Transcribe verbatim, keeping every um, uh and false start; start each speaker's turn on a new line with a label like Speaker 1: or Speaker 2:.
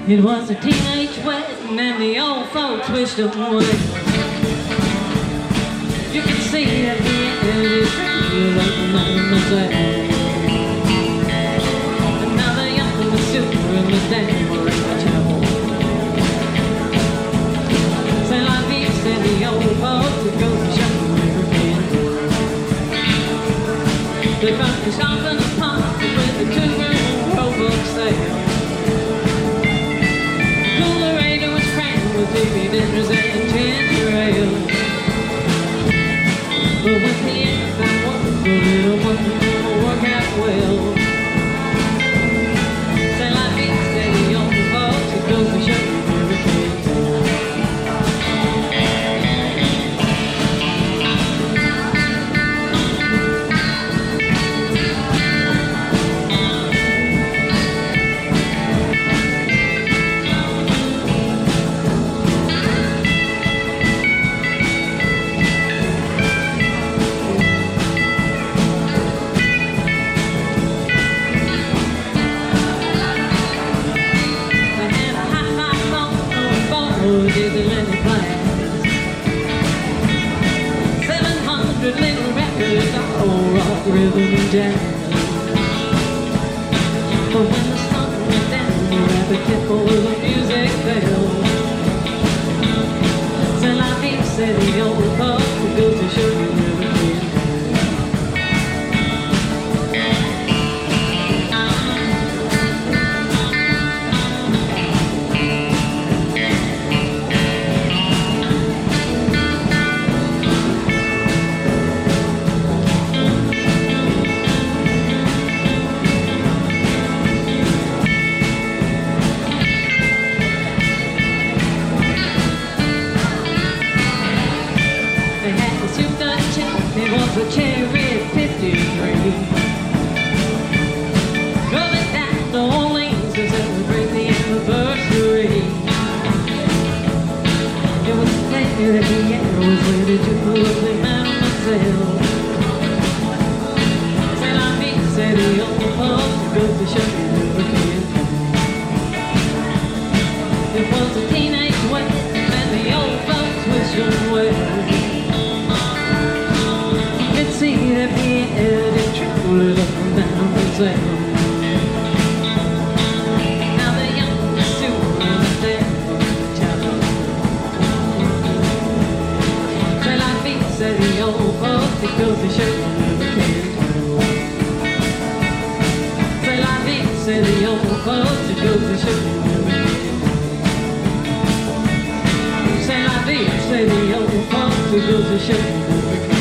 Speaker 1: It was a teenage wedding and the old folks wished them well. You can see that the end is true, like the mademoiselle. Another young super in the dance for a chapel. C'est la vie, said the old folks, it goes to show you again. They found the shop in the park with the two-room rowboat sail. Baby dinners and ginger ale. But with the end I want the little one will work out well. Say like me, say the young folks, it goes to show you everything. Disneyland plans. Seven hundred little records, all rock, rhythm, and jazz. But when the sun went down, the rapid tempo of the music fell. C'est la vie, said the old folks, it goes to show you everything. It was a Cherry fifty-three. Drove it down to Orleans to celebrate the anniversary. It was the day that the air was ready to pull up the mademoiselle. C'est la vie, said the old folks, it goes to show you everything. It was a teenage wedding and the old folks wished them well. See that the end is truly the mademoiselle. Now the young is soon in the chapel. C'est la vie, said the old folks, it goes to show you everything. C'est la vie, said the old folks, it goes to show you everything. C'est la vie, said the old folks, it goes to show you everything.